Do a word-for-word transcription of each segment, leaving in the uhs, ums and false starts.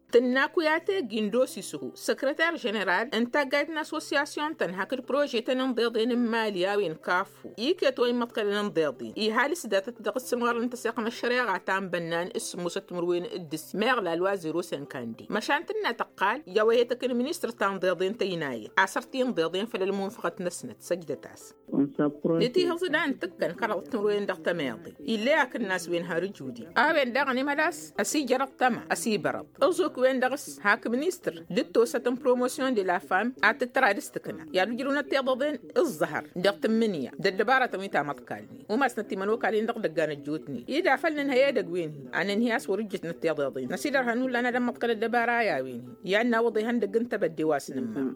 تناكوياتي جندوسي سهو سكرتير جنرال انتاجات اسوسياسيون تنهاكر بروجي تنمضيضين ماليا وين كافو يكتو يمطقل نمضيضين اي هالي سدات تدقس سمغر انتساقنا الشريعة تام بنان اسمو ستمروين الدس ميغلا الوازيرو سنكاندي مشان تنا تقال يوهي تكن منيستر تنضيضين تيناي عصرتين ضيضين فللمنفقة نسنت سجدتاس لتي هصدان تكن كرغ تمروين دق تماضي إلا أكن الناس وين هارجودي آوين دغني ملاس أسي جرق تما أسي برد أوزوك وين دغس هاك منيستر دتو ستن بروموسيون دي لا فام أتترى دستكنا يالو جلونا تيضضين الظهر دق تمنية ددبارة تميتا مطكالني وما سنتي منوك علين دق دقان الجوتني إذا فلن هيا دقويني أن انهياس ورجت نتيضضين نسيدر هنقول لنا لما تقل الدبارة يا ويني يانا وضيهن دقن تبدي واسنما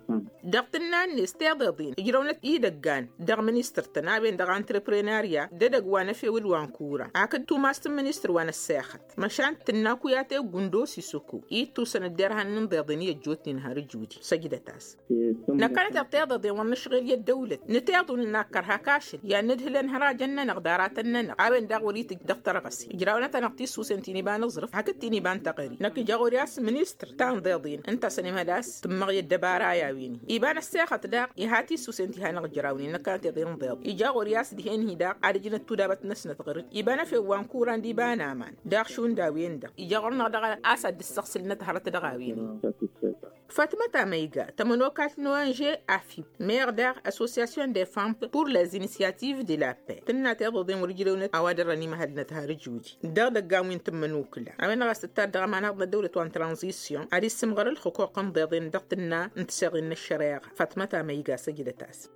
دقتنا نستيضضين يجرون إي دقان دق منيستر تنابين دق انتربريناريا ددق وانا في والوانكورا عكد تو ماستر منيستر وانا الساخت مشان تناكو ياتي وقندوسي سوكو إيتو سنديرها ننضيضيني الجوتني نهار جودي سجدتاس نكانت اغتياضي ونشغل الدولة نتياضو نناكرها كاشل يا ندهلن هرا جنة نقدارات الننق عابين داغوريتك دختر غسي جراونا تنقتي سوسنتيني بان نظرف حكتيني بان تقري نكي جاغورياس منيستر تان ضيضين انت سنم هداس تمغي الدبارا يا ويني إيبان الساخت داق يهاتي سوسنتي هانق جراوني نكانت يضين ضيض إيجاغورياس دهين هداق عالجنة تودابت نسنة غرد إيبان في وانكوران دي بان آمان داق شون داوين داق إيجاغورنا داق أسد السخص لنتهرت داغاوين Fatima Meiga, Tamonokat Noange AFIP, maire d'art Association des femmes pour les initiatives de la paix. Tennater de Murgilonet Awadarani Mahadnat Harjuji. Dar de Gawin Tamanukla. Awen Rastar Dramana de Dole en transition. Addis Simgal Hokokam Derdin Dartena, Nserin Sharer, Fatima Meiga Sagidatas.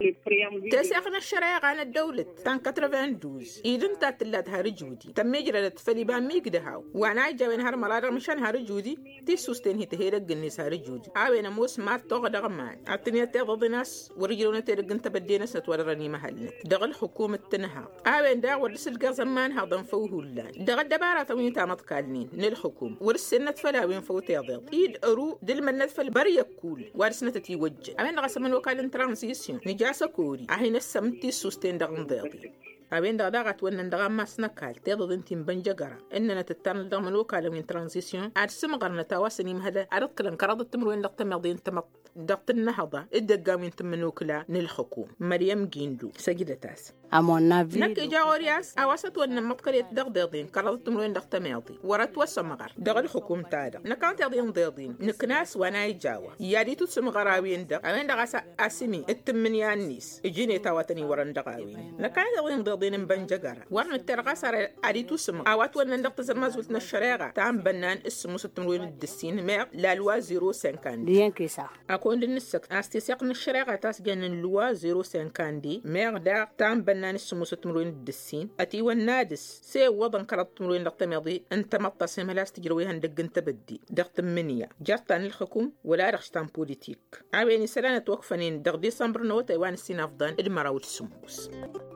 تسعنا الشرائع عن الدولة تان quatre-vingt-douze إذن تاتلات هارجودي تمجرد فليبان ميقدهاو وانا جاوين هار مرادر مشان هارجودي تيسوستين هيتهيرق الناس هارجودي عاوين موس ما توغ دغمان عطني تغض ناس ورجلون تيرقن تبديناس نتوررني محلنت دغل حكومة تنها عاوين دا ورسلقا زمان هاضن فوه اللان دغل دبارة توين تامت قالنين للحكوم ورسلنا تفلاوين فوتي ضغط إيد أرو دل من ندفل بريك كول وارسنا تتيوجه عاوين غسمن وكالن ترانسيسيون نجاسة كوري أهين السمتي سوستين دغن ضغطي أبين دغدغت وإن دغم ما سنكال تيض انتم بنججرة إننا تتن دغم وكالة من ترانزيشن عاد سمغر نتواسني مهذا أردت لن قرضت تمرين دغت ماضين تمط دغت النهضة الدقا من تمن وكلا للحكوم مريم جيندو سجدتاس أمون نافي نك جاورياس أواسط وإن مطكرية دغدغين قرضت تمرين دغت ماضي ورت وسمغر دغ الحكوم تادا نكانت يضين ضيضين نكناس وانا يجاوا يادي تسمغراوين دغ أبين دغس أسمي التمنيان نيس إجيني تواتني ورن دغاوين نكانت يضين ضيضين بنججرة ورن الترغاسر أريتو سمغ أوات وإن دغت زرمازولتنا الشريعة تام بنان اسمه ستمرين الدسين مير لا لوا زيرو سنكان ديان كيسا أكون للنسك أستيساق الشريعة تاس جن اللوا زيرو سنكان دي مير دا تام بنان اسمه ستمرين الدسين أتي والنادس سي وضن كرت تمرين دغت ماضي أنت مطاسم هلاس تجرويها ندق انت بدي دغت منية جرتان الحكوم ولا رخشتان بوليتيك عابيني سلانة وقفنين دغ ديسمبر نوتا وان السين أفضان المراوت السموس